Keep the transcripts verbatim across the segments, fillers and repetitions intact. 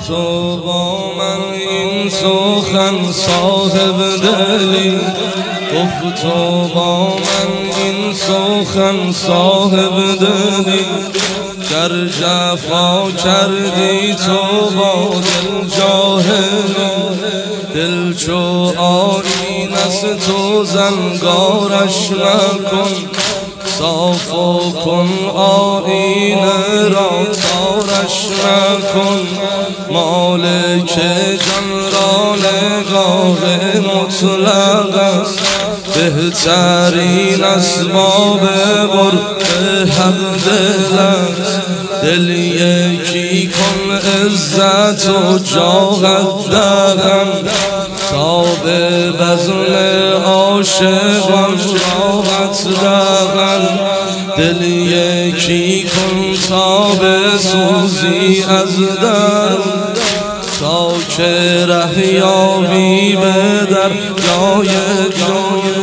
تو با من این سخن صاحب دلی، گفت تو با من این سخن صاحب دلی. گر جفا کردی تو با دل جاهلی، دل چو آیین است تو زنگارش مکن. صاف کن آیینه را تارش مکن. مالک جان را نگاه مطلق است، بهترین اسباب برد حق دل است. دل یکی کن عزت و جاغت دارم، تا به بزم عاشقان راحت دارم. دل یکی کن تا به سوزی از در، تا که ره یابی به در جای جای.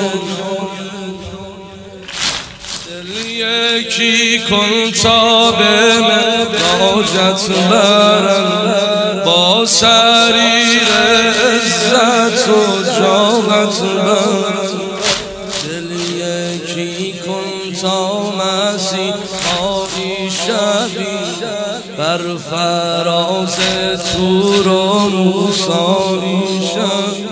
دل یکی کن تا به مداجت برم، با سریر عزت و جاغت برم. دل یکی کن تا مسیحایی شوی، بر فراز طور و موسایی شوی.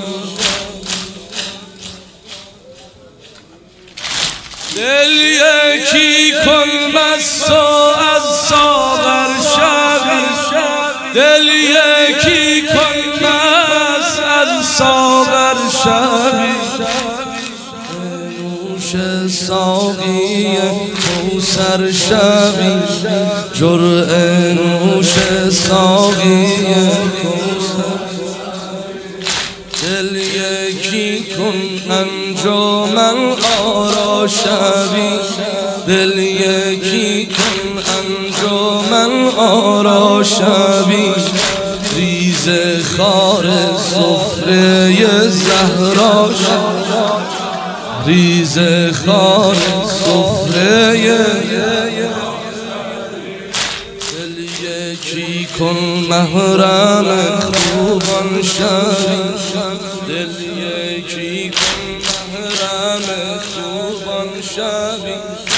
دل یکی کن بس و از ساغر شوی، دل یکی کن بس از ساغر شوی. نوش ساقی کوثر شوی، جرعه نوش ساقی کوثر. دل یکی کن انجمن آرا شوی، دل یکی کن انجمن آرا شوی. ریز خار سفره زهرا شوی، ریز خار سفره. دل یکی کن محرم خوبان شوی، دل یکی کن محرم خوبان شوی.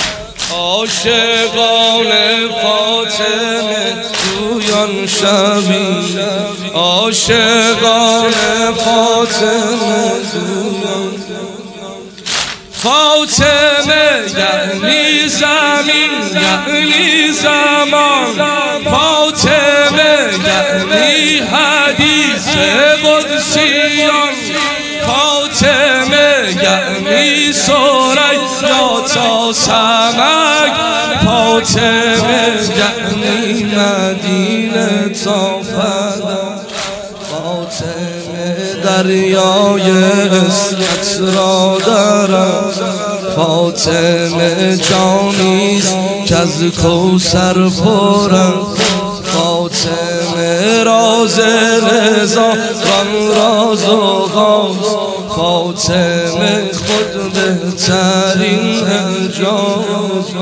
عاشقان فاطمه جویان شوی، عاشقان فاطمه جویان. فاطمه یعنی زمین یعنی زمان، فاطمه یعنی حدیث قدسیان، فاطمه یعنی ثریا تا سمک، فاطمه یعنی مدینه تا فلک. فاطمه دریای عصمت را دارد، فاطمه جامیست که از کوثر پرد. فاطمه راز رضوان راز و غاز، فاطمه خود بهترین اعجاز.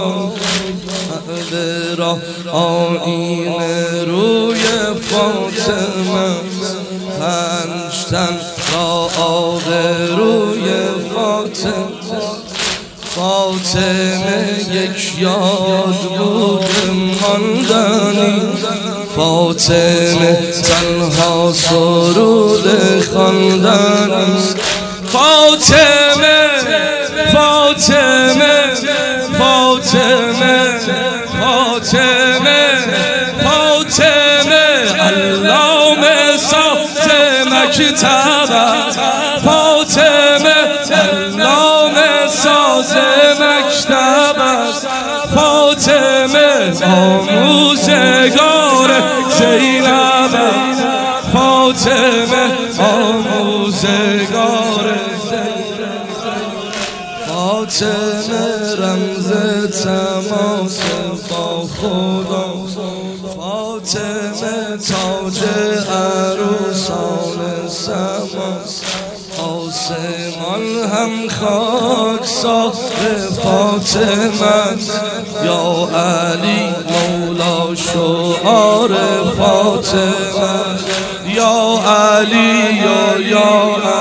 را آیینه روی فاطمه، پنج تن را آبروی فاطمه. فاطمه یک یاد بود ماندنی، فاطمه تنها سرود خواندن است. فاطمه فاطمه فاطمه فاطمه فاطمه علامه ساز مکتب است. فاطمه علامه ساز مکتب است. فاطمه آموزگار زینب است. فاطمه آموزگار فاطمه رمز تماس با خدا. فاطمه تاج عروسان سماست. آسمان هم خاک ساخت فاطمه. یا علی مولا شعار فاطمه. علی یا